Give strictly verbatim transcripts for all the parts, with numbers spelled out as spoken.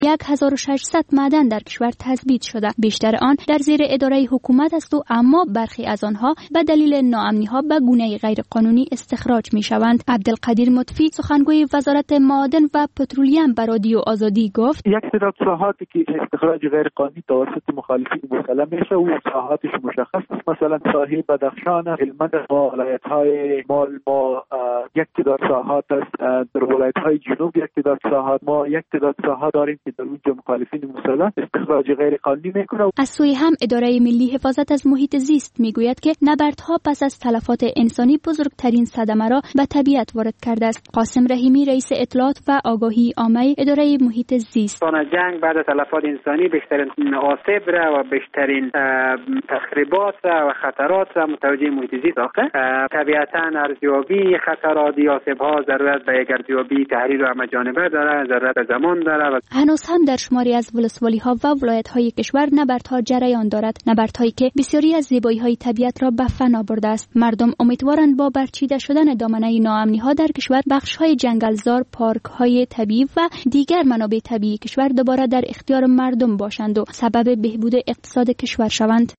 هزار و ششصد معدن در کشور تثبیت شده. بیشتر آن در زیر اداره حکومت است و اما برخی از آنها به دلیل ناامنی‌ها به گونه غیرقانونی استخراج می‌شوند. عبدالقدیر مطفی سخنگوی وزارت معادن و پترولیم به رادیو آزادی گفت: یک تعداد ساحاتی که استخراج غیرقانونی توسط مخالفین مسلم میشه و ساحاتش مشخص است، مثلا ساحل بدخشان، هلمند و ولایت‌های مال ما یک تعداد ساحات است، در ولایت‌های جنوب یک تعداد ساحات، ما یک تعداد ساحات داریم که در اونجا مخالفین مسلم استخراج غیرقانونی میکنه. از سوی هم اداره ملی حفاظت از محیط زیست میگوید که نبردها پس از تلفات انسانی بزرگترین صدمه را به طبیعت وارد کرده است. قاسم رحیمی رئیس اطلاعات و آگاهی عامه اداره محیط زیست: جنگ بعد از تلفات انسانی بیشترین آسیب را و بیشترین تخریبات را و خطرات را متوجه محیط زیست آخه. طبیعتاً ارزیابی خطرات یا آسیب‌ها ضرورت به یک ارزیابی تحلیل و همه‌جانبه داره، ضرورت زمان داره. هنوز هم در شماری از ولسوالی‌ها و ولایت‌های کشور نبردها جریان دارد، نبردهایی که بسیاری از زیبایی‌های طبیعت را به فنا برده است. مردم امیدوارند با برچیده شدن دامنه ناامنی‌ها در کشور بخش‌های جنگلزار، پارک‌های طبیعی و دیگر منابع طبیعی کشور دوباره در اختیار مردم باشند و سبب بهبود اقتصاد کشور شوند.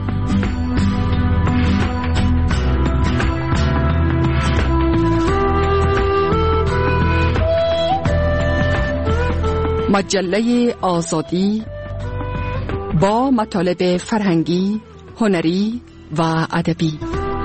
مجله آزادی با مطالب فرهنگی، هنری و ادبی.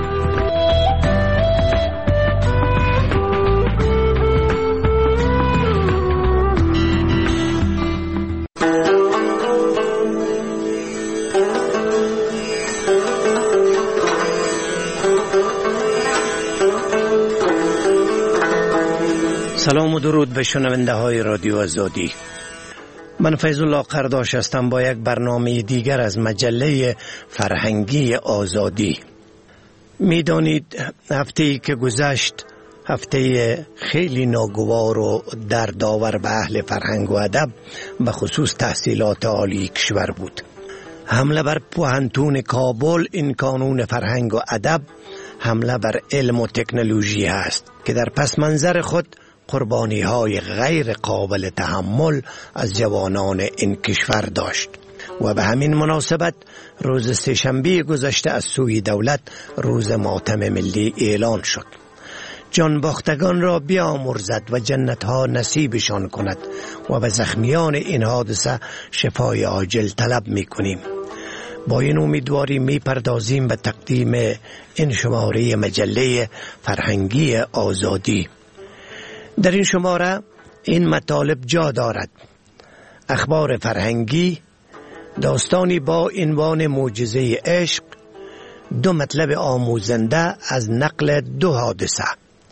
سلام و درود به شنونده های رادیو آزادی. من فیض الله قرداش هستم با یک برنامه دیگر از مجله فرهنگی آزادی. میدانید هفته‌ای که گذشت هفته خیلی ناگوار و دردآور به اهل فرهنگ و ادب به خصوص تحصیلات عالی کشور بود. حمله بر پوهنتون کابل این کانون فرهنگ و ادب حمله بر علم و تکنولوژی است که در پس منظر خود قربانی های غیر قابل تحمل از جوانان این کشور داشت و به همین مناسبت روز سه‌شنبه گذشته از سوی دولت روز ماتم ملی اعلان شد. جان باختگان را بیامرزد و جنت ها نصیبشان کند و به زخمیان این حادثه شفای عاجل طلب می کنیم. با این امیدواری می پردازیم به تقدیم این شماره مجله فرهنگی آزادی. در این شماره این مطالب جا دارد: اخبار فرهنگی، داستانی با عنوان معجزه عشق، دو مطلب آموزنده از نقل دو حادثه،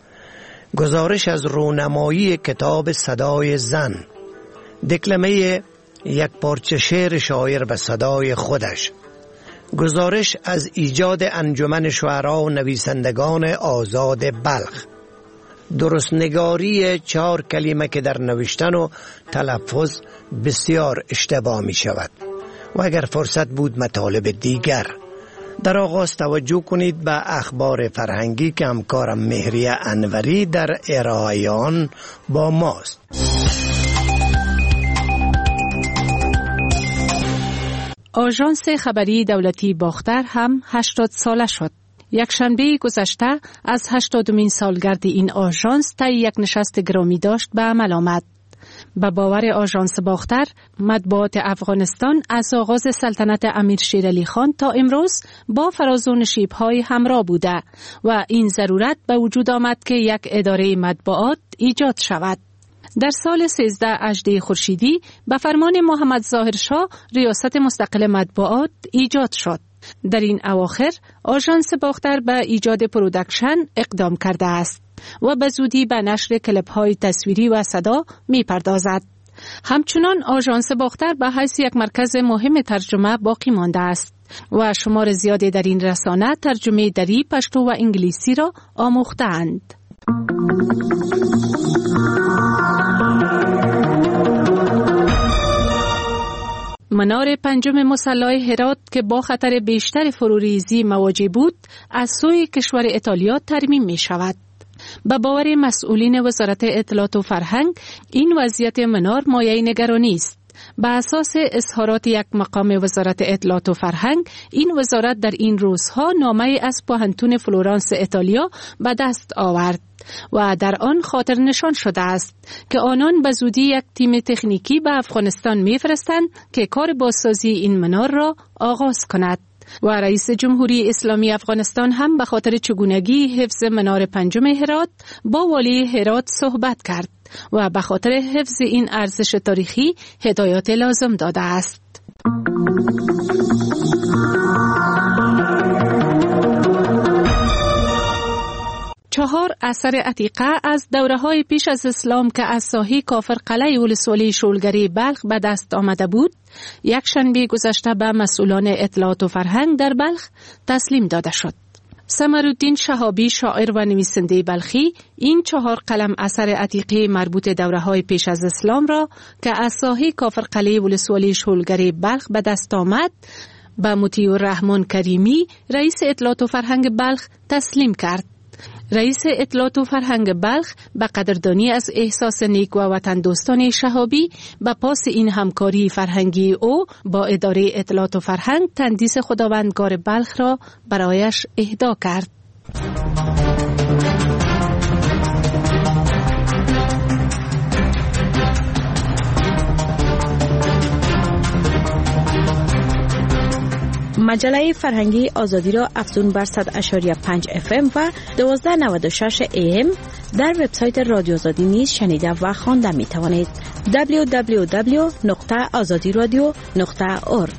گزارش از رونمایی کتاب صدای زن، دکلمه یک پارچه شعر شاعر به صدای خودش، گزارش از ایجاد انجمن شعرا و نویسندگان آزاد بلخ، درست نگاری چهار کلمه که در نوشتن و تلفظ بسیار اشتباه می شود و اگر فرصت بود مطالب دیگر. در آغاز توجه کنید به اخبار فرهنگی که همکارم مهریه انوری در ارائه آن با ماست. آژانس خبری دولتی باختر هم هشتاد ساله شد. یک شنبه گذشته از هشتادمین سالگرد این آژانس طی یک نشست گرامی داشت به عمل آمد. به باور آژانس باختر، مطبوعات افغانستان از آغاز سلطنت امیر شیر علی خان تا امروز با فراز و نشیب‌های همراه بوده و این ضرورت به وجود آمد که یک اداره مطبوعات ایجاد شود. در سال سیزده اژده خورشیدی به فرمان محمد ظاهر شاه ریاست مستقل مطبوعات ایجاد شد. در این اواخر آژانس باختر به ایجاد پرودکشن اقدام کرده است و به زودی به نشر کلیپ‌های تصویری و صدا می‌پردازد. همچنان آژانس باختر به حیث یک مرکز مهم ترجمه باقی مانده است و شمار زیادی در این رسانه ترجمه دری، پشتو و انگلیسی را آموخته‌اند. منار پنجم مسلح هرات که با خطر بیشتر فروریزی مواجه بود، از سوی کشور ایتالیا ترمیم می شود. به باور مسئولین وزارت اطلاعات و فرهنگ، این وضعیت منار مایه نگرانی است. به اساس اظهارات یک مقام وزارت اطلاعات و فرهنگ، این وزارت در این روزها نامه از پوهنتون فلورانس ایتالیا به دست آورد و در آن خاطر نشان شده است که آنان به زودی یک تیم تکنیکی به افغانستان می‌فرستند که کار بازسازی این منار را آغاز کند. و رئیس جمهوری اسلامی افغانستان هم به خاطر چگونگی حفظ منار پنجم هرات با والی هرات صحبت کرد و به خاطر حفظ این ارزش تاریخی هدایات لازم داده است. چهار اثر عتیقه از دوره‌های پیش از اسلام که از ساحه کافر قلعه ولسوالی شولگری بلخ به دست آمده بود، یک شنبه گذشته به مسئولان اطلاعات و فرهنگ در بلخ تسلیم داده شد. سمرالدین شهابی، شاعر و نویسنده بلخی، این چهار قلم اثر عتیقه مربوط دوره‌های پیش از اسلام را که از ساحه کافر قلعه ولسوالی شولگری بلخ به دست آمد، به مطیع الرحمن کریمی، رئیس اطلاعات و فرهنگ بلخ تسلیم کرد. رئیس اطلاعات و فرهنگ بلخ به قدردانی از احساس نیک و وطن دوستان شهابی به پاس این همکاری فرهنگی او با اداره اطلاعات و فرهنگ تندیس خداوندگار بلخ را برایش اهدا کرد. مجله فرهنگی آزادی را افزون بر صد و پنج و پنج اف ام و دوازده نود و شش ای ام در وبسایت رادیو آزادی نیز شنیده و خوانده می توانید. دبلیو دبلیو دبلیو نقطه آزادی رادیو نقطه اورگ.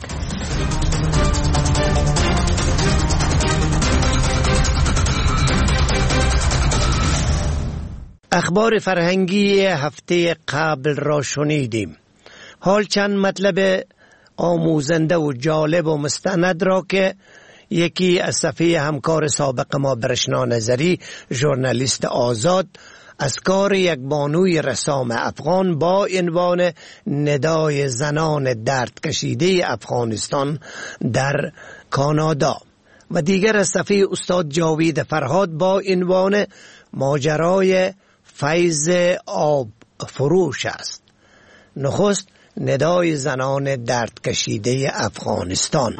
اخبار فرهنگی هفته قبل را شنیدیم. حال چند مطلب آموزنده و جالب و مستند را که یکی از صفحه همکار سابق ما برشنا نظری، ژورنالیست آزاد، از کار یک بانوی رسام افغان با عنوان ندای زنان درد کشیده افغانستان در کانادا و دیگر از صفحه استاد جاوید فرهاد با عنوان ماجرای فیض آب فروش است. نخست ندای زنان درد کشیده افغانستان.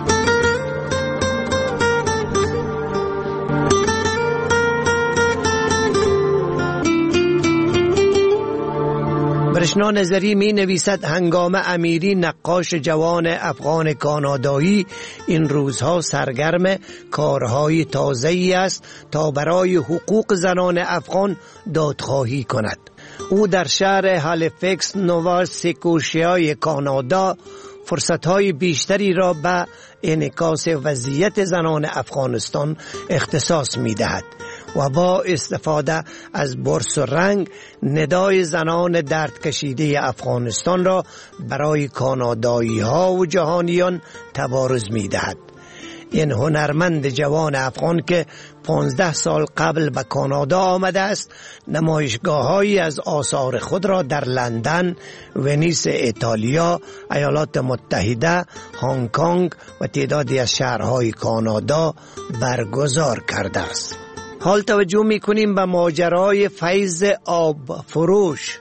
برشنا نظری می نویسد هنگام امیری نقاش جوان افغان کانادایی این روزها سرگرم کارهای تازه‌ای است تا برای حقوق زنان افغان دادخواهی کند. او در شهر هالیفکس، نووا سکوشیای کانادا فرصتهای بیشتری را به انعکاس وضعیت زنان افغانستان اختصاص می دهد و با استفاده از برس و رنگ ندای زنان درد کشیده افغانستان را برای کانادایی ها و جهانیان تبارز می دهد. این هنرمند جوان افغان که پانزده سال قبل به کانادا آمده است، نمایشگاه‌هایی از آثار خود را در لندن، ونیس ایتالیا، ایالات متحده، هنگ کنگ و تعدادی از شهرهای کانادا برگزار کرده است. حال توجه می‌کنیم به ماجرای فیض آب فروش.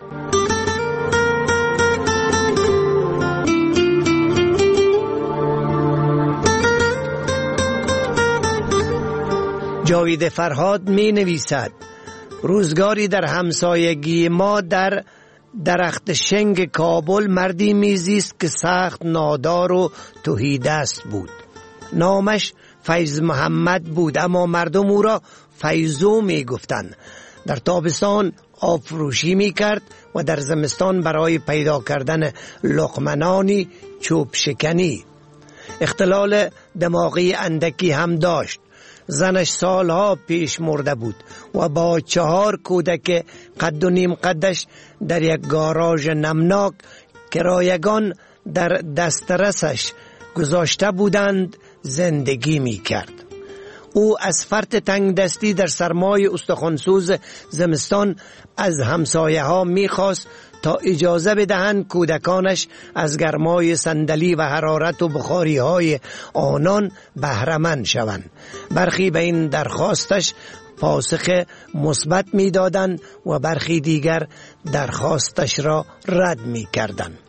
جاوید فرهاد می نویسد روزگاری در همسایگی ما در درخت شنگ کابل مردی میزیست که سخت نادار و تهیدست بود. نامش فیض محمد بود، اما مردم او را فیضو می گفتند. در تابستان آب فروشی می کرد و در زمستان برای پیدا کردن لقمنانی چوب شکنی. اختلال دماغی اندکی هم داشت. زنش سالها پیش مرده بود و با چهار کودک قد و نیم قدش در یک گاراژ نمناک کرایگان در دسترسش گذاشته بودند زندگی می کرد. او از فرط تنگ دستی در سرمای استخوانسوز زمستان از همسایه ها می خواست تا اجازه بدهند کودکانش از گرمای صندلی و حرارت و بخاری های آنان بهره‌مند شوند. برخی به این درخواستش پاسخ مثبت می دادند و برخی دیگر درخواستش را رد می کردند.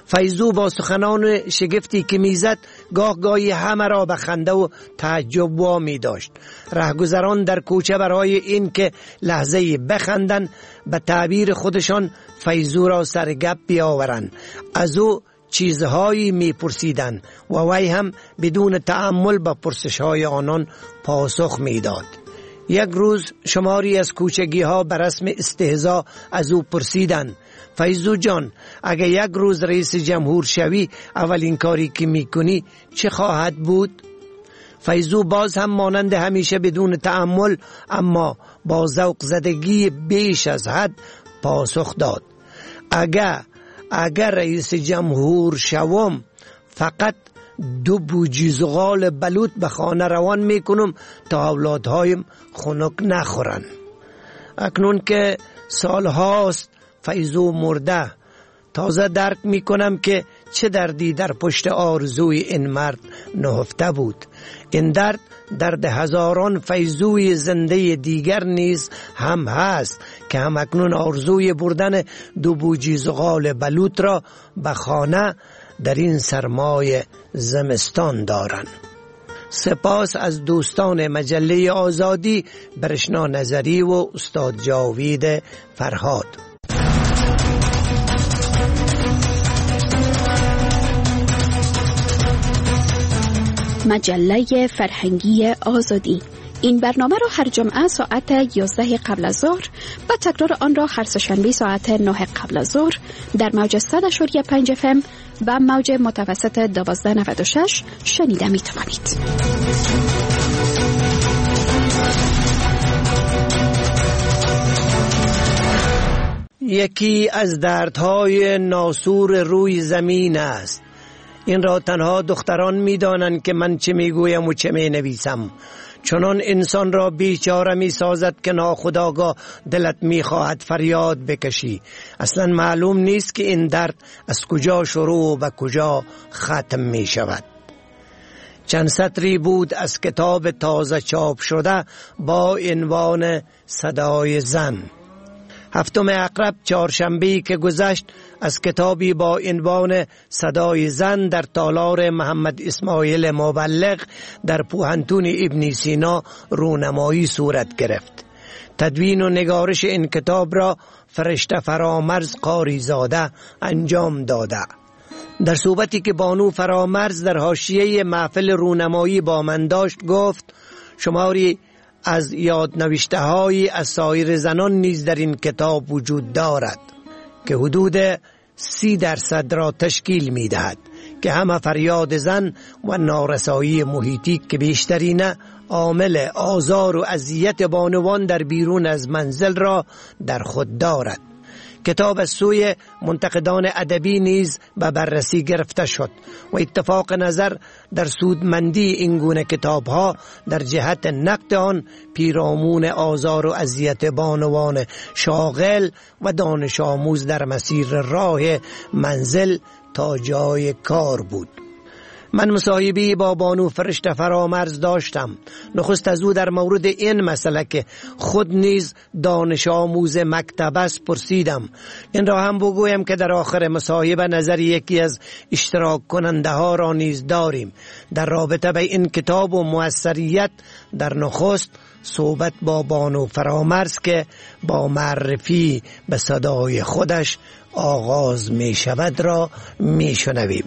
فیضو با سخنان شگفتی که میزد گاه گاهی همه را به خنده و تعجب وامی داشت. رهگذران در کوچه برای این که لحظه بخندن به تعبیر خودشان فیضو را سرگپ بیاورند از او چیزهایی میپرسیدند و وی هم بدون تأمل به پرسش‌های آنان پاسخ میداد. یک روز شماری از کوچگی ها به رسم استهزا از او پرسیدند: فیضو جان، اگه یک روز رئیس جمهور شوی اولین کاری که میکنی چه خواهد بود؟ فیضو باز هم مانند همیشه بدون تأمل اما با ذوق زدگی بیش از حد پاسخ داد: اگر اگر رئیس جمهور شوم فقط دو بوجی زغال بلوط به خانه روان میکنم تا اولادهایم خنک نخورن. اکنون که سالهاست فیضو مرده، تازه درک میکنم که چه دردی در پشت آرزوی این مرد نهفته بود. این درد درد هزاران فیضوی زنده دیگر نیز هم هست که هم اکنون آرزوی بردن دو بوجی زغال بلوط را به خانه در این سرمای زمستان دارند. سپاس از دوستان مجله آزادی، برشنا نظری و استاد جاوید فرهاد. مجله فرهنگی آزادی. این برنامه را هر جمعه ساعت یازده قبل از ظهر و تکرار آن را هر سه‌شنبه ساعت نه قبل از ظهر در موج صد و پنج اف ام و موج متوسط دوازده نود و شش شنیده می توانید. یکی از دردهای ناسور روی زمین است. این را تنها دختران می دانند که من چه می گویم و چه می نویسم. چنان انسان را بیچاره می سازد که ناخودآگاه دلت می خواهد فریاد بکشی. اصلا معلوم نیست که این درد از کجا شروع و به کجا ختم می شود. چند سطری بود از کتاب تازه چاپ شده با عنوان صدای زن. هفتم عقرب چهارشنبه‌ای که گذشت از کتابی با عنوان صدای زن در تالار محمد اسماعیل مبلغ در پوهنتون ابن سینا رونمایی صورت گرفت. تدوین و نگارش این کتاب را فرشته فرامرز قاری زاده انجام داده. در صحبتی که بانو فرامرز در حاشیه محفل رونمایی با من داشت گفت: شماری از یادنوشته های از سایر زنان نیز در این کتاب وجود دارد که حدود سی درصد را تشکیل می دهد که همه فریاد زن و نارسایی محیطی که بیشترین عامل آزار و اذیت بانوان در بیرون از منزل را در خود دارد. کتاب از سوی منتقدان ادبی نیز به بررسی گرفته شد و اتفاق نظر در سودمندی این گونه کتاب‌ها در جهت نقد آن پیرامون آزار و اذیت بانوان شاغل و دانش آموز در مسیر راه منزل تا جای کار بود. من مصاحبه‌ای با بانو فرشته فرامرز داشتم. نخست از او در مورد این مسئله که خود نیز دانش آموز مکتب است پرسیدم. این را هم بگویم که در آخر مصاحبه نظر یکی از اشتراک کننده ها را نیز داریم در رابطه به این کتاب و موثریت. در نخست صحبت با بانو فرامرز که با معرفی به صدای خودش آغاز می شود را می شنویم.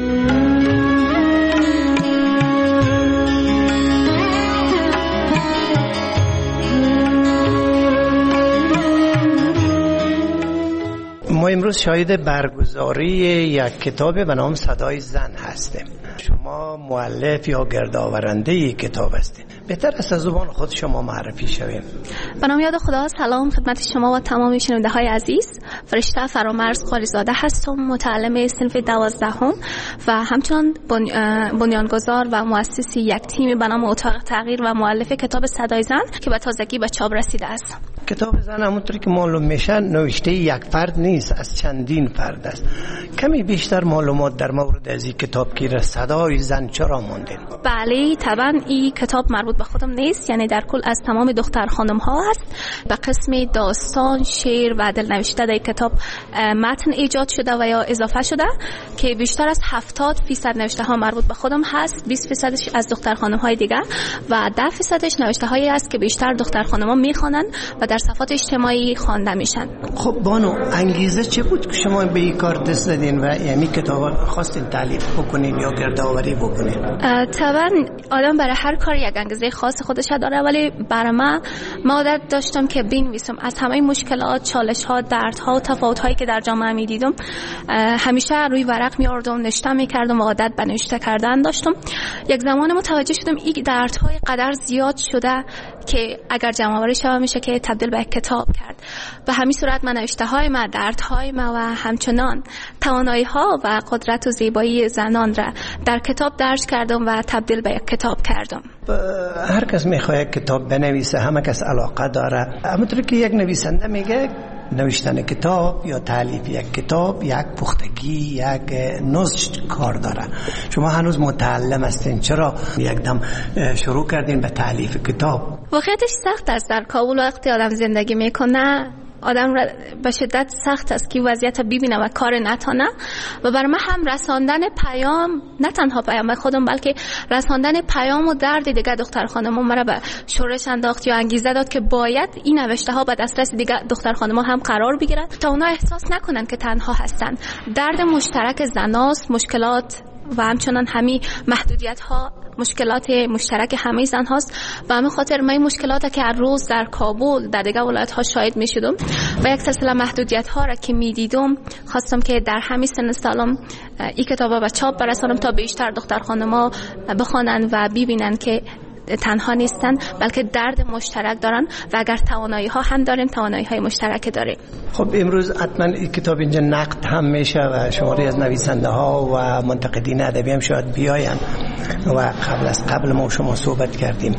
ما امروز شاهد برگزاری یک کتاب به نام صدای زن هستیم. شما مؤلف یا گردآورنده این کتاب هستید. بهتر است از زبان خود شما معرفی شویم. به نام یاد خدا، سلام خدمت شما و تمام شنونده های عزیز. فرشته فرامرز قاریزاده هستم، متعلم صنف دوازدهم و همچنان بنیانگذار و مؤسس یک تیم به نام اتاق تغییر و مؤلف کتاب صدای زن که به تازگی به چاپ رسیده است. کتاب زن همونطوری که معلوم میشه نوشته یک فرد نیست، از چندین فرد است. کمی بیشتر معلومات در مورد از این کتاب که صدای زن چرا موندین؟ بله، طبعا این کتاب مربوط مربوط به خودم نیست، یعنی در کل از تمام دختر خانم ها هست. به قسم داستان، شعر و دلنوشته در کتاب متن ایجاد شده و یا اضافه شده که بیشتر از هفتاد فیصد نوشته ها مربوط به خودم هست، بیست فیصدش از دختر خانم های دیگه و ده فیصدش نوشته هایی است که بیشتر دختر خانم ها میخوانند و در صفحات اجتماعی خوانده میشن. خب بانو، انگیزه چه بود که شما به این کار دست دادین و یعنی کتاب خواستین تالیف بکنین یا گردآوری بکنین؟ طبعا آدم برای هر کار یک انگیزه خاص خودش داره، ولی برای من ما عادت داشتم که بنویسم از همه مشکلات، چالش ها، درد ها و تفاوت هایی که در جامعه می دیدم همیشه روی ورق می آوردم، نوشته می کردم و عادت به نوشته کردن داشتم. یک زمان متوجه شدم این درد های قدر زیاد شده که اگر جمع آوری شود میشه که تبدیل به کتاب کرد. به همین صورت من نوشته های ما، درد های ما و همچنان توانایی ها و قدرت و زیبایی زنان را در کتاب درج کردم و تبدیل به یک کتاب کردم. هر کس میخواد کتاب بنویسه، همه کس علاقه داره. همونطور که یک نویسنده میگه نوشتن کتاب یا تالیف یک کتاب یک پختگی، یک نضج کار داره. شما هنوز متعلم هستین، چرا یک دم شروع کردین به تالیف کتاب؟ واقعیتش سخت است. در کابل وقتی آدم زندگی میکنه آدم را به شدت سخت است که وضعیت ببینه و کار نتانه و برای من هم رساندن پیام، نه تنها پیام به خودم بلکه رساندن پیام و درد دیگه دختر خانم مرا به شورش انداخت یا انگیزه داد که باید این نوشته ها به دسترس دیگه دختر خانم هم قرار بگیرد تا اونا احساس نکنن که تنها هستن. درد مشترک زناست، مشکلات و همچنان همین محدودیت ها مشکلات مشترک همه زن هاست و همین خاطر من مشکلاتی که هر روز در کابل در دیگه ولایت ها شاهد می شدم و یک سلسله محدودیت ها را که می دیدم خواستم که در همین سن سالم این کتابا به چاپ برسانم تا بیشتر دختر خانم‌ها بخوانن و ببینن که تنها نیستن بلکه درد مشترک دارن و اگر توانایی ها هم داریم، توانایی های مشترک داریم. خب امروز حتما این کتاب اینجا نقد هم میشه و شماری از نویسنده ها و منتقدین ادبی هم شاید بیاین و قبل از قبل ما شما صحبت کردیم.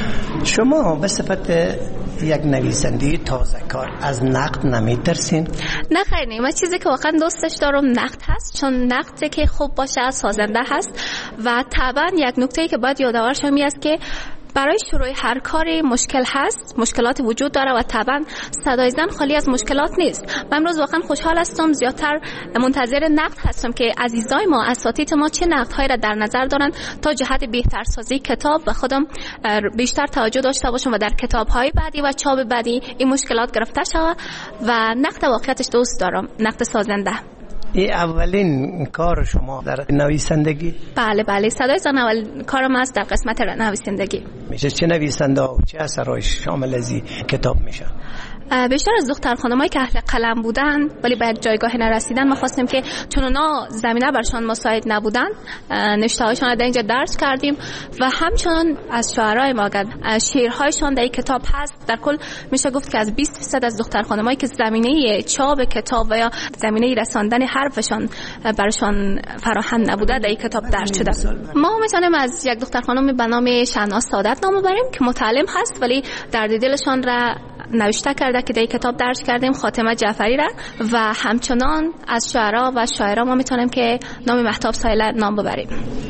شما به صفت یک نویسنده تازه کار از نقد نمیترسین؟ نه خیلی، من چیزی که واقعا دوستش دارم نقد هست، چون نقدی که خوب باشه سازنده هست و طبعا یک نکته‌ای که باید یادآور شم است که برای شروع هر کاری مشکل هست، مشکلات وجود داره و طبعا صدای زن خالی از مشکلات نیست. من امروز واقعا خوشحال هستم، زیادتر منتظر نقد هستم که عزیزای ما، اساتید ما چه نقدهایی را در نظر دارن تا جهت بهترسازی کتاب و خودم بیشتر توجه داشته باشم و در کتاب‌های بعدی و چاپ بعدی این مشکلات گرفته شود و نقد واقعیتش دوست دارم، نقد سازنده. این اولین کار شما در نویسندگی؟ بله بله، صدای زن اول کارم است در قسمت نویسندگی. میشه چه نویسنده و چه اثرهای شامل از این کتاب میشه؟ بیشتر از دختر خانمایی که اهل قلم بودن ولی به جایگاه نرسیدن ما خواستیم که چون اونا زمینه برشان مساعد نبودن نوشته‌هایشان را در اینجا درج کردیم و همچنان از شاعرای ما شعرهایشان در این کتاب هست. در کل میشه گفت که از بیست درصد از دختر خانمایی که زمینه چاپ کتاب و یا زمینه رساندن حرفشان برشان فراهم نبوده در این کتاب درج شده. ما میتونیم از یک دختر خانم به نام شهناز سعادت نام ببریم که متعلم هست ولی درد دلشان را نوشته کرده که در کتاب درج کردیم، خاتمه جعفری را، و همچنان از شاعرها و شاعرها ما میتونیم که نام مهتاب سایله نام ببریم.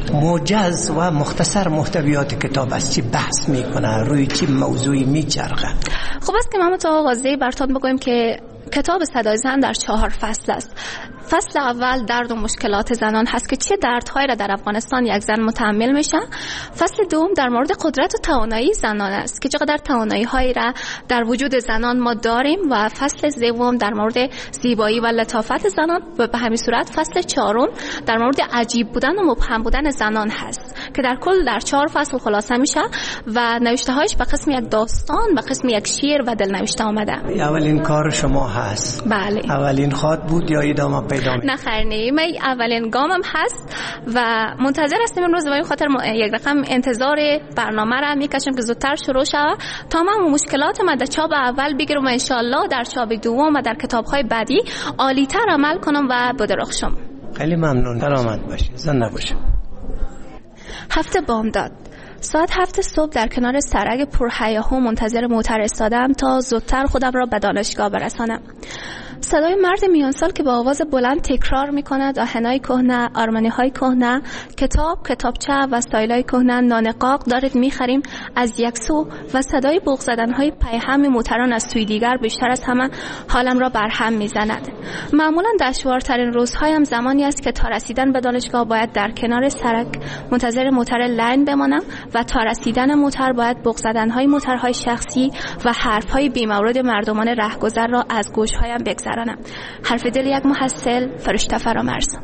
موجز و مختصر محتویات کتاب از چی بحث میکنه، روی چی موضوعی میچرخه؟ خب است که ما تا واضحی براتون بگویم که کتاب صدای زن در چهار فصل است. فصل اول درد و مشکلات زنان هست که چه دردهایی را در افغانستان یک زن متحمل میشه. فصل دوم در مورد قدرت و توانایی زنان است که چقدر توانایی هایی را در وجود زنان ما داریم و فصل سوم در مورد زیبایی و لطافت زنان و به همین صورت فصل چهارم در مورد عجیب بودن و مبهم بودن زنان هست که در کل در چهار فصل خلاصه میشه و نوشته هایش به قسم یک داستان، به قسم یک شعر و دلنوشته آمده. اولین کار شما هست؟ بله. اولین خط بود یا ادامه پیدا می؟ نه خیر نه، من اولین گامم هست و منتظر هستم امروز. برای خاطر یک رقم انتظار برنامه را میکشم که زودتر شروع شود تا من مشکلات من در چاپ اول بگیرم و ان شاء الله در چاپ دوم و در کتاب‌های بعدی عالی‌تر عمل کنم و بدرخشم. خیلی ممنون. سلامت باشی، زنده باشی. هفته بامداد ساعت هفت صبح در کنار سرک پرهیاهو منتظر موتر ایستادم تا زودتر خودم را به دانشگاه برسانم. صدای مرد میانسال که با آواز بلند تکرار میکند آهنای کهنه، آرمانی‌های کهنه، کتاب، کتابچه و استایل‌های کهنه، نان قاق دارید میخریم از یک سو و صدای بوق زدن‌های پیهم موتران از سوی دیگر بیشتر از همه حالم را برهم میزند. معمولاً دشوارترین روزهایم زمانی است که تا رسیدن به دانشگاه باید در کنار سرک منتظر موتر لاین بمانم و تا رسیدن موتر باید بوق زدن‌های موترهای شخصی و حرف‌های بی‌مورد مردمان رهگذر را از گوش‌هایم بگذرانم. حرف دل یک محصل، فرشته فرامرز.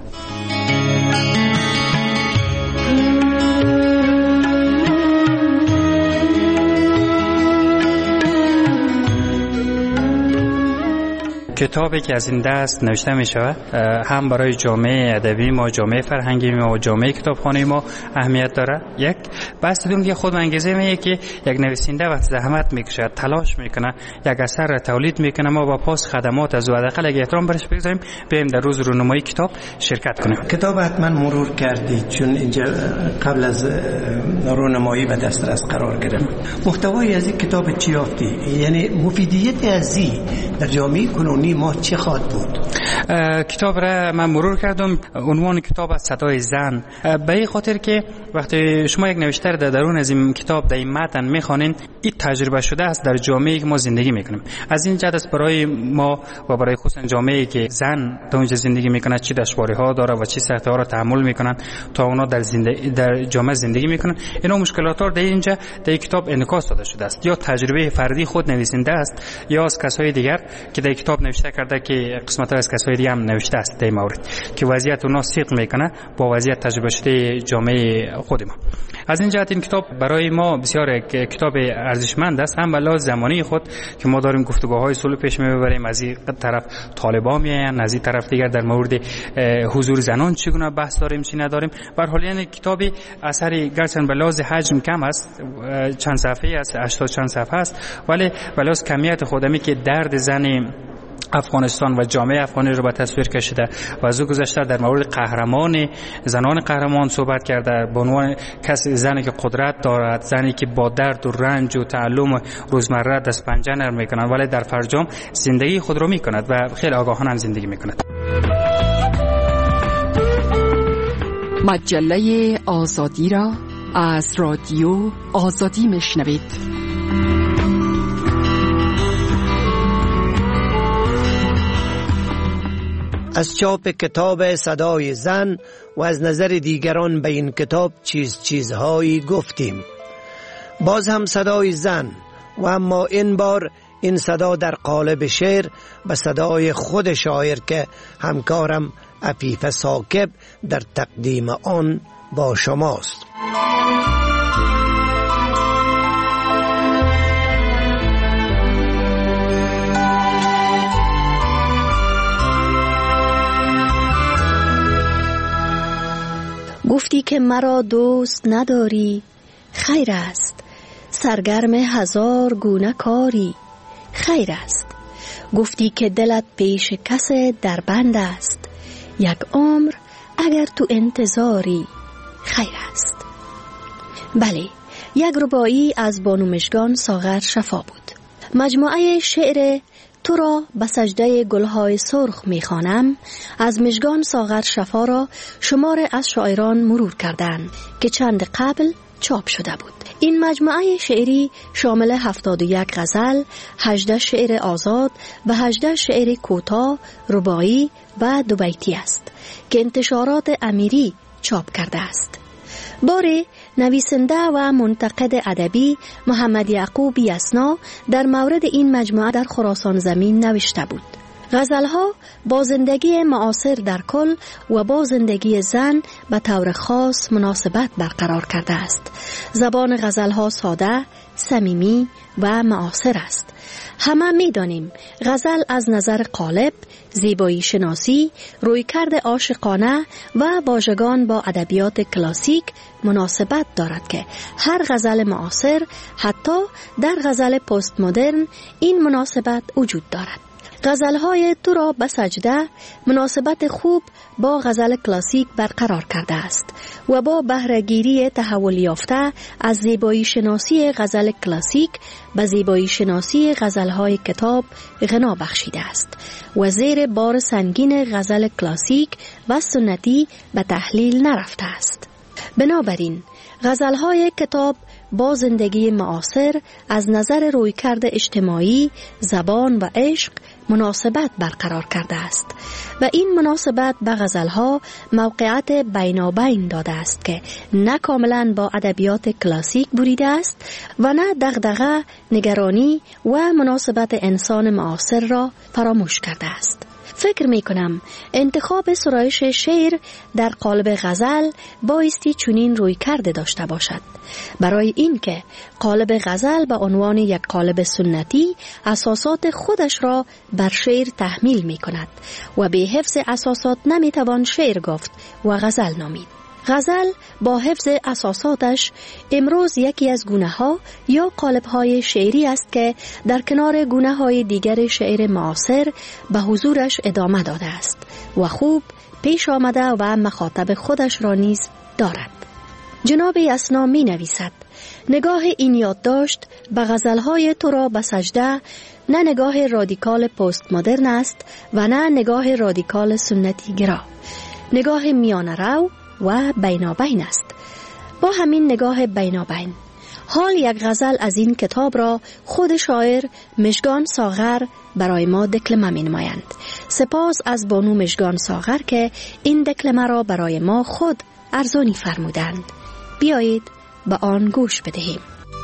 کتابی که از این دست نوشته می شود هم برای جامعه ادبی ما، جامعه فرهنگی ما و جامعه کتابخانه ما اهمیت داره. یک بحث دوم که خود انگیزه میه که یک نویسنده وقت زحمت میکشه، تلاش میکنه، یک اثر را تولید میکنه، ما با پاس خدمات از او حداقل اگه احترام برش بگذاریم، بریم در روز رونمایی کتاب شرکت کنیم. کتاب حتما مرور کردید چون اینجا قبل از رونمایی به دسترس قرار گرفت. محتوای از این کتاب چی یافتی؟ یعنی مفیدیت از این در جامعه کنونی ما چه خواهد بود؟ کتاب را من مرور کردم. عنوان کتاب از صدای زن، به این خاطر که وقتی شما یک نوشته در درون از این کتاب در این متن میخوانین، این تجربه شده است در جامعه‌ای که ما زندگی میکنیم. از این جهت است برای ما و برای خصوصا جامعه‌ای که زن در اونجا زندگی میکنه چه دشواری‌ها داره و چه سختی‌ها را تحمل میکنن تا اونا در زندگی در جامعه زندگی میکنن، اینا مشکلات ها در اینجا در کتاب انعکاس داده شده است. یا تجربه فردی خود نویسنده است یا از کسای دیگر که در کتاب نوشته کرده که قسمت‌ها از کسای دیگه هم نوشته است در مورد که وضعیت اونا صدق میکنه با وضعیت تجربه شده جامعه خود ما. از این جهت این کتاب برای ما بسیار کتاب ارزشمند است، هم بلا زمانی خود که ما داریم گفتگوهای صلح پیش میبریم، از این طرف طالبان میاین، از این طرف دیگر در مورد حضور زنان چگونه بحث داریم چی نداریم. به هر حال این کتابی اثری گرچه به لحاظ حجم کم است، چند صفحه است، هشتاد چند صفحه است، ولی به لحاظ کمیت خودمی که درد زن افغانستان و جامعه افغانی رو به تصویر کشیده و از او گذشته در مورد قهرمان زنان قهرمان صحبت کرده، به عنوان کسی زنی که قدرت دارد، زنی که با درد و رنج و تعلم روزمره دست پنجه نرم میکنند ولی در فرجام زندگی خود رو میکند و خیلی آگاهانه زندگی میکند. مجله آزادی را از رادیو آزادی میشنوید. از چاپ کتاب صدای زن و از نظر دیگران به این کتاب چیز چیزهایی گفتیم. باز هم صدای زن و اما این بار این صدا در قالب شعر به صدای خود شاعر که همکارم عفیفه ثاقب در تقدیم آن با شماست. گفتی که مرا دوست نداری، خیر است، سرگرم هزار گونه کاری، خیر است. گفتی که دلت پیش کس در بند است، یک عمر اگر تو انتظاری، خیر است. بله، یک رباعی از بانو مژگان ساغر شفا بود. مجموعه شعر تو را به سجده گلهای سرخ میخوانم از مژگان ساغر شفا را شمار از شاعران مرور کردند که چند قبل چاپ شده بود. این مجموعه شعری شامل هفتاد و یک غزل، هجده شعر آزاد و هجده شعر کوتاه، رباعی و دو بیتی است که انتشارات امیری چاپ کرده است. باره نویسنده و منتقد ادبی محمد یعقوب یسنا در مورد این مجموعه در خراسان زمین نوشته بود. غزلها با زندگی معاصر در کل و با زندگی زن به طور خاص مناسبت برقرار کرده است. زبان غزلها ساده، صمیمی و معاصر است. همه می دانیم غزل از نظر قالب، زیبایی شناسی، رویکرد عاشقانه و واژگان با ادبیات کلاسیک مناسبت دارد که هر غزل معاصر حتی در غزل پست مدرن این مناسبت وجود دارد. غزل‌های تو را به سجده مناسبت خوب با غزل کلاسیک برقرار کرده است و با بهره‌گیری تحول یافته از زیبایی شناسی غزل کلاسیک به زیبایی شناسی غزل‌های کتاب غنا بخشیده است و زیر بار سنگین غزل کلاسیک و سنتی به تحلیل نرفته است. بنابراین غزل‌های کتاب با زندگی معاصر از نظر رویکرد اجتماعی، زبان و عشق مناسبت برقرار کرده است و این مناسبت به غزل‌ها موقعیت بینابین داده است که نه کاملا با ادبیات کلاسیک بریده است و نه دغدغه، نگرانی و مناسبت انسان معاصر را فراموش کرده است. فکر می کنم انتخاب سرایش شعر در قالب غزل بایستی چنین روی کرده داشته باشد، برای اینکه قالب غزل به عنوان یک قالب سنتی اساسات خودش را بر شعر تحمیل می کند و به حفظ اساسات نمی توان شعر گفت و غزل نامید. غزل با حفظ اساساتش امروز یکی از گونه‌ها یا قالب‌های شعری است که در کنار گونه‌های دیگر شعر معاصر به حضورش ادامه داده است و خوب پیش آمده و مخاطب خودش را نیز دارد. جناب اسنا می نویسد: نگاه این یادداشت به غزل‌های تو را به سجده نه نگاه رادیکال پست مدرن است و نه نگاه رادیکال سنتی گرا، نگاه میانه رو و بینابین است. با همین نگاه بینابین حال یک غزل از این کتاب را خود شاعر مژگان ساغر برای ما دکلمه می نمایند. سپاس از بانو مژگان ساغر که این دکلمه را برای ما خود ارزانی فرمودند. بیایید به آن گوش بدهیم.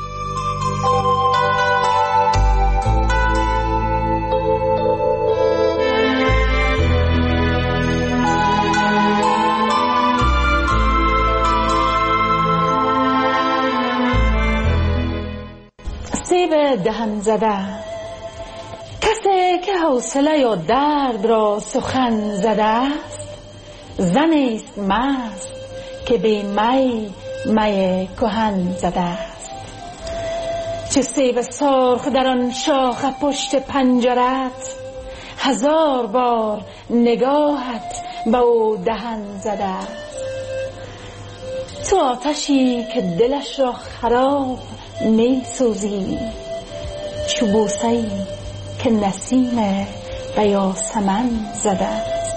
سیب دهن زده، کسی که حوصله یا درد را سخن زده است، زنی است مست که به می می کهن زده است. چه سیب سرخ در آن شاخ پشت پنجرت، هزار بار نگاهت به او دهن زده است. تو آتشی که دلش را خراب می سوزی، چو بوسه‌ای که نسیم به یاسمن زده است.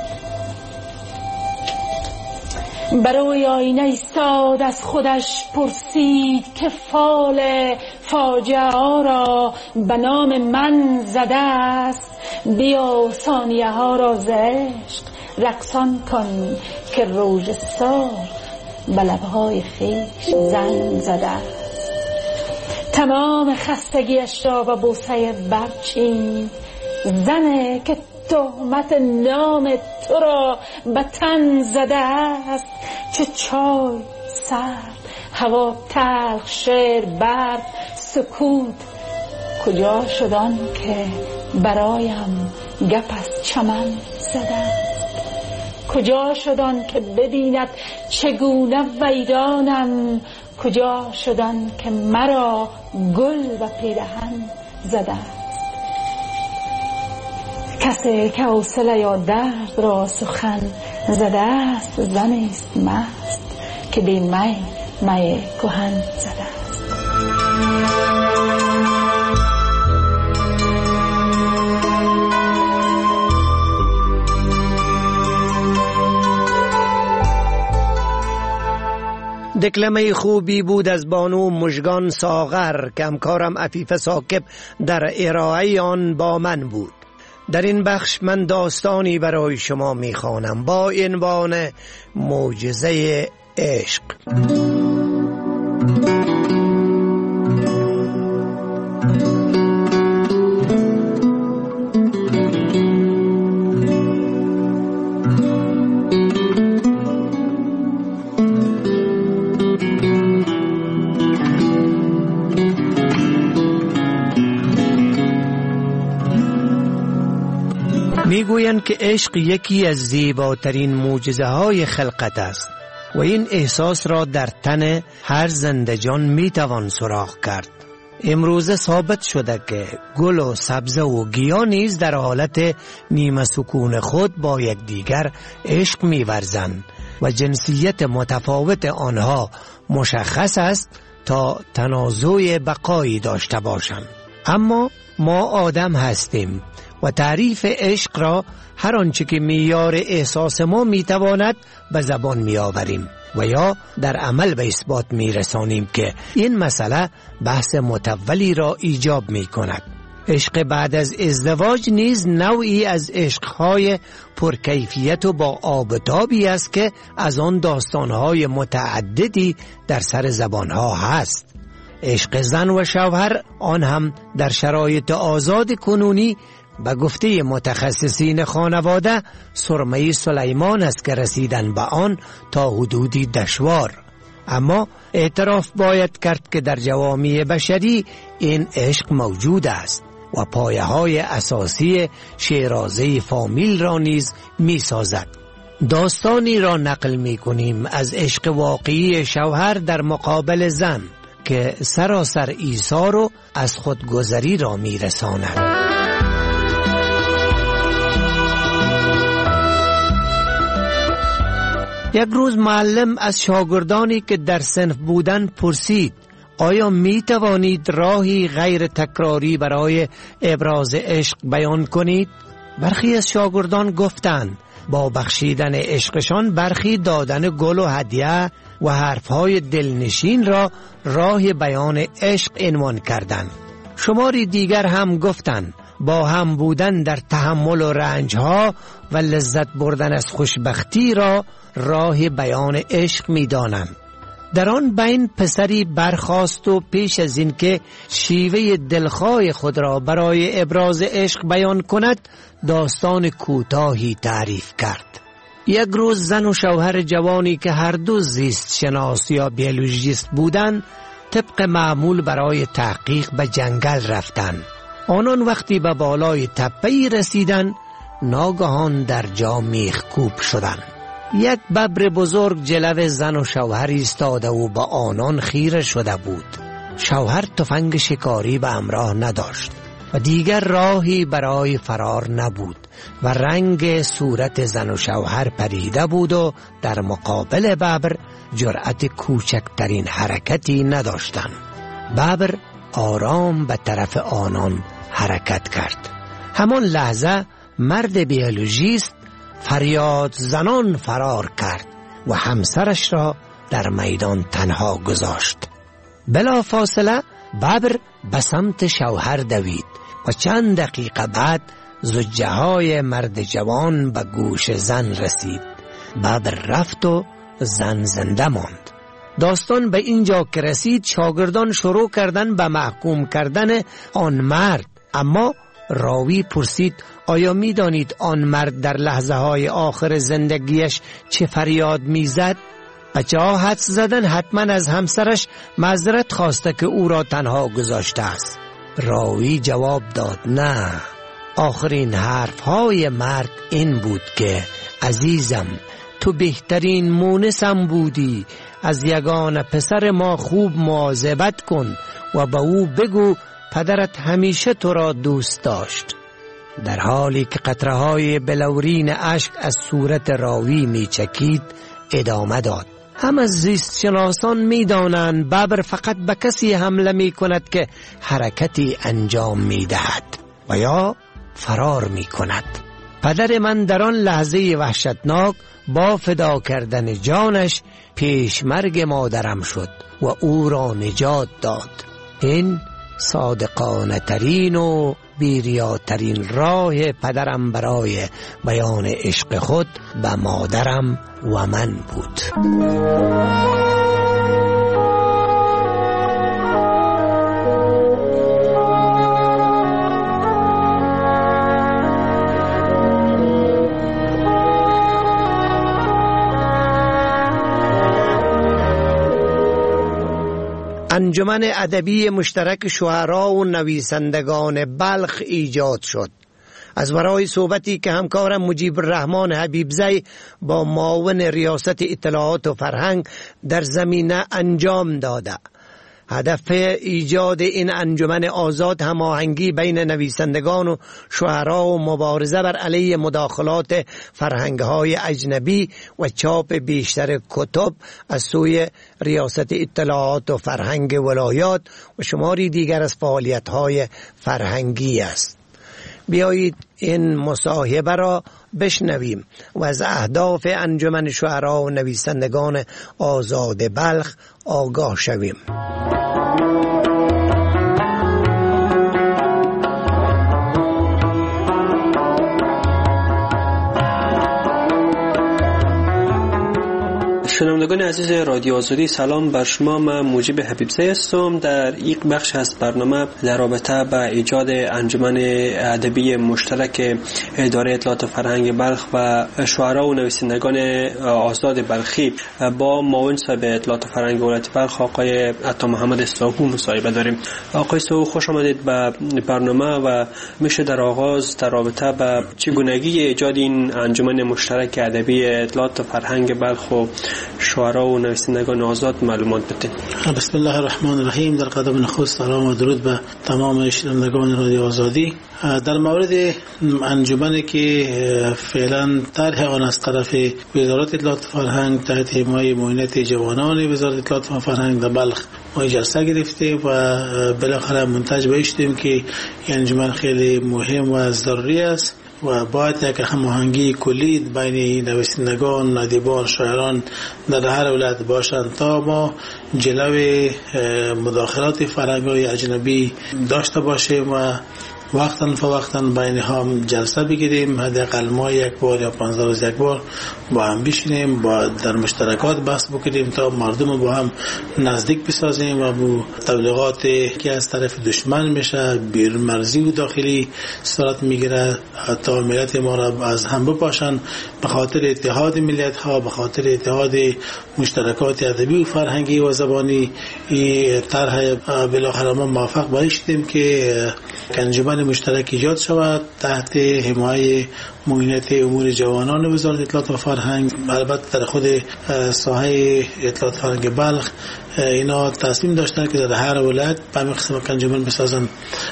برای آینه ایستاد از خودش پرسید که فال فاجعه ها را به نام من زده است. بیا ثانیه ها را ز عشق رقصان کن که روج سار به لبهای خویش زن زده است. تمام خستگیش را به بوسه برچین، زنه که تهمت نام تو را به تن زده است. چه چای سرد، هوا تلخ، شعر برد، سکوت کجا شدن که برایم گپ از چمن زده است. کجا شدن که ببیند چگونه ویرانم، کجا شدن که مرا گل و پیرهن زده است. کسی که حوصله یا درد را سخن زده است، زنی است مست که به می می کهن زده است. دکلمه خوبی بود از بانو مژگان ساغر که همکارم عفیف ثاقب در ارائه آن با من بود. در این بخش من داستانی برای شما میخوانم با عنوان معجزه عشق. میگویند که عشق یکی از زیباترین معجزه های خلقت است و این احساس را در تن هر زنده جان میتوان سراغ کرد. امروزه ثابت شده که گل و سبزه و گیاه نیز در حالت نیمه سکون خود با یکدیگر عشق می‌ورزند و جنسیت متفاوت آنها مشخص است تا تنازع بقایی داشته باشند. اما ما آدم هستیم و تعریف عشق را هر آنچه که معیار احساس ما میتواند به زبان میآوریم و یا در عمل به اثبات میرسانیم که این مسئله بحث متولی را ایجاب میکند. عشق بعد از ازدواج نیز نوعی از عشقهای پرکیفیت و با آبتابی است که از آن داستانهای متعددی در سر زبانها هست. عشق زن و شوهر آن هم در شرایط آزاد کنونی به گفته متخصصین خانواده سرمه سلیمان است که رسیدن به آن تا حدودی دشوار. اما اعتراف باید کرد که در جوامع بشری این عشق موجود است و پایه های اساسی شیرازه فامیل را نیز می سازد. داستانی را نقل می کنیم از عشق واقعی شوهر در مقابل زن که سراسر ایثار و از خودگذری را می رساند. یک روز معلم از شاگردانی که در صنف بودن پرسید آیا می توانید راهی غیر تکراری برای ابراز عشق بیان کنید؟ برخی از شاگردان گفتند با بخشیدن عشقشان برخی دادن گل و هدیه و حرفهای دلنشین را راه بیان عشق عنوان کردند. شماری دیگر هم گفتند با هم بودن در تحمل و رنجها و لذت بردن از خوشبختی را راه بیان عشق می دانند. در آن بین پسری برخاست و پیش از این که شیوه دلخواه خود را برای ابراز عشق بیان کند داستان کوتاهی تعریف کرد. یک روز زن و شوهر جوانی که هر دو زیست شناس یا بیولوژیست بودند طبق معمول برای تحقیق به جنگل رفتند. آنان وقتی به بالای تپه‌ای رسیدند ناگهان در جا میخکوب شدند. یک ببر بزرگ جلو زن و شوهر ایستاده و با آنان خیره شده بود. شوهر تفنگ شکاری به همراه نداشت و دیگر راهی برای فرار نبود و رنگ صورت زن و شوهر پریده بود و در مقابل ببر جرأت کوچکترین حرکتی نداشتند. ببر آرام به طرف آنان حرکت کرد. همان لحظه مرد بیولوژیست فریاد زنان فرار کرد و همسرش را در میدان تنها گذاشت. بلا فاصله ببر به سمت شوهر دوید و چند دقیقه بعد زجه های مرد جوان به گوش زن رسید. ببر رفت و زن زنده ماند. داستان به اینجا که رسید شاگردان شروع کردن به محکوم کردن آن مرد. اما راوی پرسید آیا می دانید آن مرد در لحظه های آخر زندگیش چه فریاد می زد؟ بچه ها حدس زدن حتما از همسرش معذرت خواسته که او را تنها گذاشته است. راوی جواب داد نه، آخرین حرف های مرد این بود که عزیزم تو بهترین مونسم بودی، از یگان پسر ما خوب مواظبت کن و به او بگو پدرت همیشه تو را دوست داشت. در حالی که قطره‌های بلورین اشک از صورت راوی می چکید ادامه داد. هم از زیست شناسان می دانند ببر فقط به کسی حمله می کند که حرکتی انجام می دهد و یا فرار می کند. پدر من در آن لحظه وحشتناک با فدا کردن جانش پیش مرگ مادرم شد و او را نجات داد. این صادقانه ترین و بیریاترین راه پدرم برای بیان عشق خود به مادرم و من بود. انجمن ادبی مشترک شعرا و نویسندگان بلخ ایجاد شد. از ورای صحبتی که همکارم مجیب الرحمن حبیبزی با معاون ریاست اطلاعات و فرهنگ در زمینه انجام داده، هدف ایجاد این انجمن آزاد هماهنگی بین نویسندگان و شعرا و مبارزه بر علیه مداخلات فرهنگ‌های اجنبی و چاپ بیشتر کتب از سوی ریاست اطلاعات و فرهنگ ولایات و شماری دیگر از فعالیت‌های فرهنگی است. بیایید این مصاحبه را بشنویم و از اهداف انجمن شعرا و نویسندگان آزاد بلخ آگاه شویم. شنوندگان عزیز رادیو آزادی، سلام بر شما. من موجب حبیبزی هستم. در یک بخش از برنامه در رابطه با ایجاد انجمن ادبی مشترک اداره اطلاعات فرهنگ بلخ و شعرا و نویسندگان آزاد بلخی با معاون صاحب اطلاعات فرهنگ ولایت بلخ آقای عطا محمد ساهو مصاحبه داریم. آقای ساهو، خوش آمدید به برنامه و میشه در آغاز در رابطه با چگونگی ایجاد این انجمن مشترک ادبی اطلاعات فرهنگ بلخ و شعرا و نویسندگان آزاد معلومات بدید؟ بسم الله الرحمن الرحیم. در قدم نخست سلام و درود به تمام شنوندگان رادیو آزادی. در مورد انجمنی که فعلا طرح آن از طرف وزارت اطلاعات فرهنگ تحت حمایت معاونت جوانان وزارت اطلاعات فرهنگ در بلخ ما جلسه گرفته و بالاخره منتج به شدیم که این انجمن خیلی مهم و ضروری است و باید یک هماهنگی کلی بین نویسندگان، ادیبان، شاعران در هر ولایت باشند تا ما جلوی مداخلات فرهنگ‌های اجنبی داشته باشیم و وقتاً فوقتاً بین هم جلسه بگیریم، حداقل ما یک بار یا پانزده روز یک بار با هم بشینیم، با در مشترکات بحث بکنیم تا مردم با هم نزدیک بسازیم و بو تبلیغات که از طرف دشمن میشه بیر مرزی و داخلی صورت میگیره تا ملت ما را از هم بپاشن به خاطر اتحاد ملت ها، به خاطر اتحاد مشترکات ادبی و فرهنگی و زبانی. این طرح بالاخره ما موفق باشیم که انجمن مشترک ایجاد شود تحت حمایت معاونت امور جوانان وزارت اطلاعات و فرهنگ. البته در خود ساحه اطلاعات فرهنگ بلخ اینا تصمیم داشتن که در هر ولایت به همین قسم انجمن بسازن.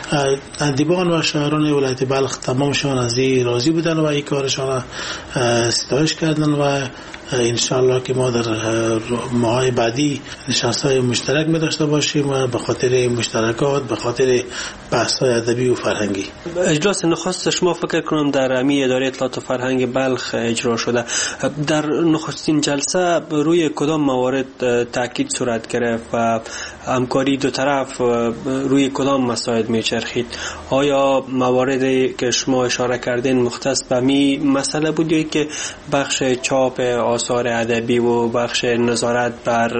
ادیبان و شاعران ولایت بلخ تمامشان از این راضی بودن و این کارشان ستایش کردن و انشاءالله که ما در ماهای بعدی نشست‌های مشترک می داشته باشیم و به خاطر مشترکات، به خاطر بحث‌های ادبی و فرهنگی. اجلاس نخست شما فکر کنم در امی اداره اطلاعات و فرهنگ بلخ اجرا شده. در نخستین جلسه روی کدام موارد تاکید صورت گرفت و همکاری دو طرف روی کدام مسائل میچرخید؟ آیا مواردی که شما اشاره کردین مختص به می مسئله بود یا که بخش چاپ آثار ادبی و بخش نظارت بر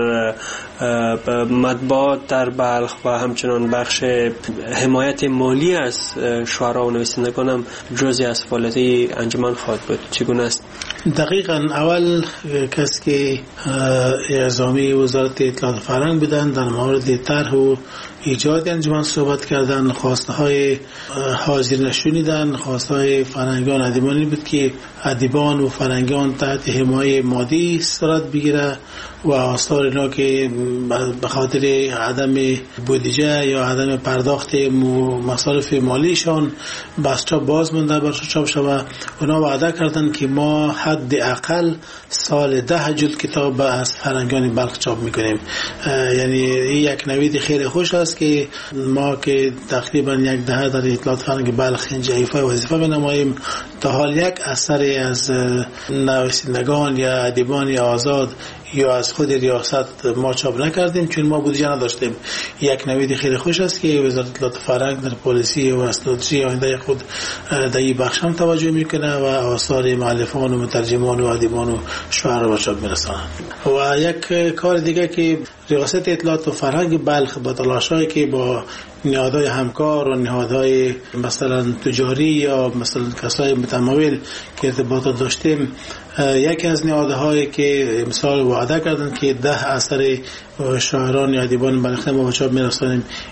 مطبوعات در بلخ و همچنان بخش حمایت مالی از شعرا و نویسندگان هم جزئی از فعالیت انجمن خواهد بود؟ چگونه است؟ دقیقاً اول کسی که اعزامی وزارت اطلاعات فرهنگ بودن در مورد طرح و ایجاد انجمن صحبت کردن، خواسته های حاضر نشونیدن، خواسته های فرهنگان ادیبانی بود که ادیبان و فرهنگان تحت حمایت مادی صورت بگیره و آثار اینا که به خاطر عدم بودجه یا عدم پرداخت مصارف مالیشان بس چاپ باز مونده برش چاپ شود. اونا وعده کردن که ما حد اقل سال ده جلد کتاب از فرهنگان بلخ چاپ میکنیم. یعنی یک نوید خیلی خوش است که ما که تقریبا یک دهه در اطلاعات فرهنگ بلخ اینجا ایفای وظیفه بنماییم تا حال یک اثر از نویسندگان یا ادیبان آزاد یا از خود ریاست ما چاپ نکردیم چون ما بودجه نداشتیم. یک نوید خیلی خوش است که وزارت اطلاعات فرهنگ در پالیسی و استراتژی آینده خود در این بخش هم توجه میکنه و آثار مؤلفان و مترجمان و ادیبان و شعرا را چاپ میرسانه. و یک کار دیگه که ریاست اطلاعات و فرهنگ بلخ با تلاشایی که با نهادهای همکار و نهادهای مثلا تجاری یا مثلا کسای متمول که ارتباطات داشتیم، یکی از نهادهایی که مثال وعده کردن که ده اثر شاعران یا ادیبان بلخ ما چاپ میرسانیم،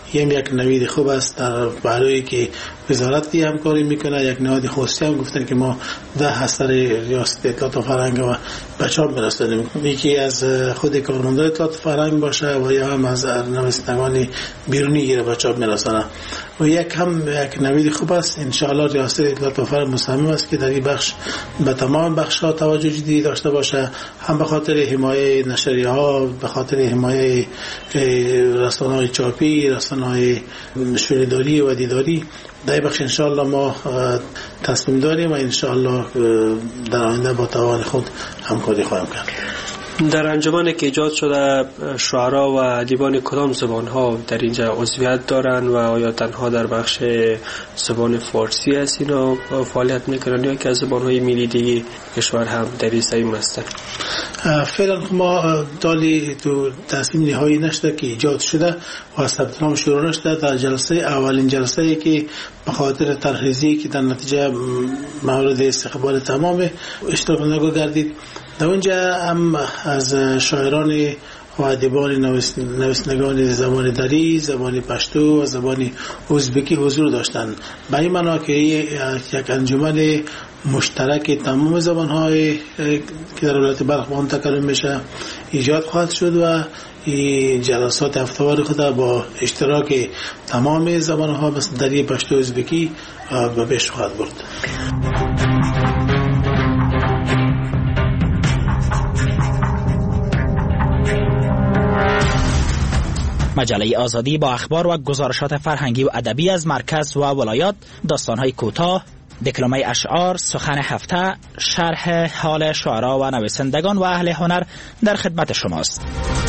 این یک نوید خوب است در برای که وزارت دی همکاری میکنه. یک نهاد خصوصی هم گفتن که ما ده اثر ریاست اطلاعات و فرهنگ و بچه‌ها برسونیم، یکی از خود کارمندان اطلاعات و فرهنگ باشه و یا هم از نویسندگان بیرونی گیره بچه‌ها برسونه. و یک هم یک نوید خوب است. ان شاء الله ریاست اطلاعات و فرهنگ مصمم است که در این بخش به تمام بخش‌ها توجه جدی داشته باشه، هم به خاطر حمایت نشریه‌ها، به خاطر حمایت رسانه‌های چاپی، رسانه‌های شنیداری و دیداری. در بخش ان شاء الله ما تصمیم داریم و ان شاء الله در آینده با توان خود همکاری خواهیم کرد. در انجمنی که ایجاد شده شعرا و ادیبان کدام زبان‌ها در اینجا عضویت دارن و آیا تنها در بخش زبان فارسی است اینا فعالیت میکنن یا که از زبان‌های ملی دیگه کشور هم در این سیم هستن؟ فعلا ما دالی تو تصمیم نهایی نشده که ایجاد شده و ثبت نام شروع نشده. در جلسه اولین جلسه ای که به خاطر ترخیصی که در نتیجه مورد استقبال تمام اشتراکندگان گردید، در اونجا هم از شاعران و ادیبان نویسندگان زبان دری، زبان پشتو و زبان ازبکی حضور داشتند. به این معنا که یک انجمن مشترک تمام زبان‌های که در ولایت بلخ منتقل میشه ایجاد خواهد شد و این جلسات هفته‌وار خود با اشتراک تمام زبان‌ها مثل دری، پشتو، ازبکی به پیش خواهد برد. مجله آزادی با اخبار و گزارشات فرهنگی و ادبی از مرکز و ولایات، داستان‌های کوتاه، دکلمه اشعار، سخن هفته، شرح حال شعرا و نویسندگان و اهل هنر در خدمت شماست.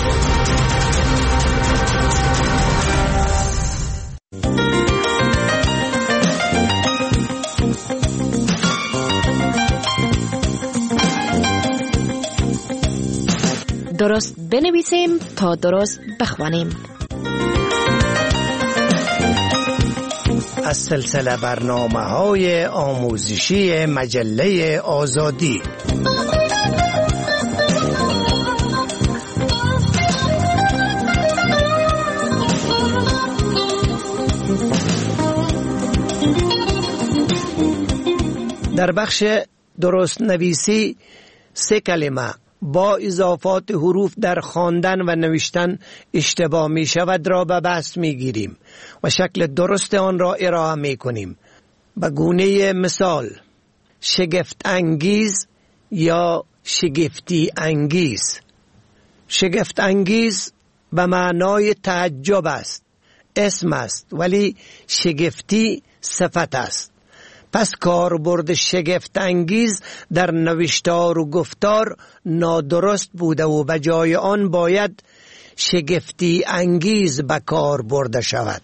درست بنویسیم تا درست بخوانیم. از سلسله برنامه‌های آموزشی مجله آزادی. در بخش درست نویسی سه کلمه با اضافات حروف در خواندن و نوشتن اشتباه می شود را به بحث می گیریم و شکل درست آن را ارائه می کنیم. به گونه مثال شگفت انگیز یا شگفتی انگیز. شگفت انگیز به معنای تعجب است، اسم است، ولی شگفتی صفت است. پس کاربرد شگفت انگیز در نوشتار و گفتار نادرست بوده و به جای آن باید شگفتی انگیز به کار برده شود.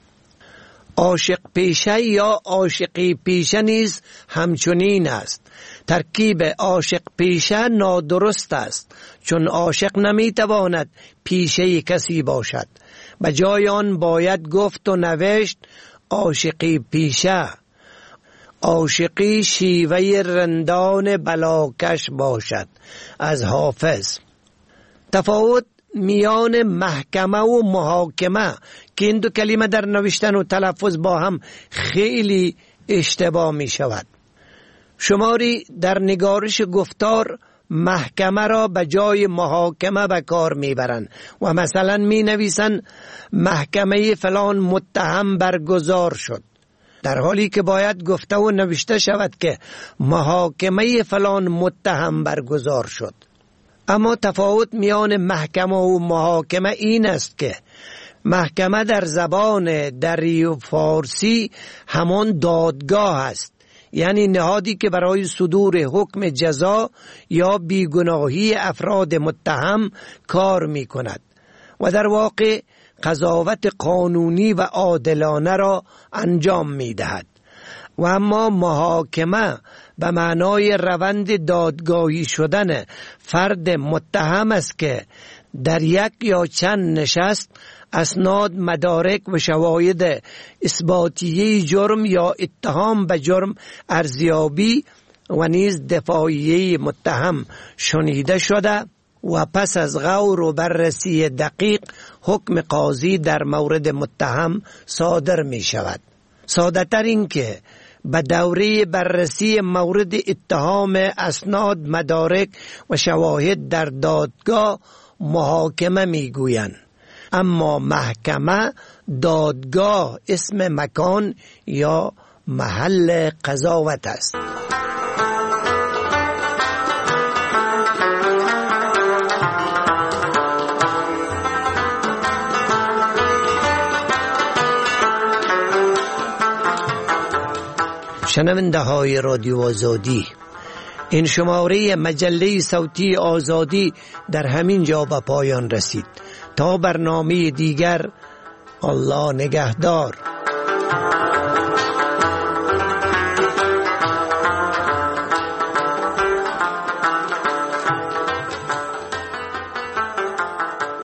عاشق پیشه یا عاشقی پیشه نیز همچنین است. ترکیب عاشق پیشه نادرست است، چون عاشق نمیتواند پیشه کسی باشد. به جای آن باید گفت و نوشت عاشقی پیشه. عاشقی شیوه رندان بلاکش باشد. از حافظ. تفاوت میان محکمه و محاکمه که این دو کلمه در نوشتن و تلفظ با هم خیلی اشتباه می شود. شماری در نگارش گفتار محکمه را به جای محاکمه به کار می برند و مثلا می نویسند محکمه فلان متهم برگزار شد، در حالی که باید گفته و نوشته شود که محاکمه فلان متهم برگزار شد. اما تفاوت میان محکمه و محاکمه این است که محکمه در زبان دری و فارسی همان دادگاه است، یعنی نهادی که برای صدور حکم جزا یا بیگناهی افراد متهم کار می کند و در واقع قضاوت قانونی و عادلانه را انجام می دهد. و اما محاکمه به معنای روند دادگاهی شدن فرد متهم است که در یک یا چند نشست اسناد، مدارک و شواهد اثباتیه جرم یا اتهام به جرم ارزیابی و نیز دفاعیه متهم شنیده شده و پس از غور و بررسی دقیق حکم قاضی در مورد متهم صادر می شود. ساده تر این که به دوره بررسی مورد اتهام اسناد، مدارک و شواهد در دادگاه محاکمه می گویند، اما محکمه دادگاه اسم مکان یا محل قضاوت است. شنونده های رادیو آزادی، این شماره مجله صوتی آزادی در همین جا به پایان رسید. تا برنامه دیگر، الله نگهدار.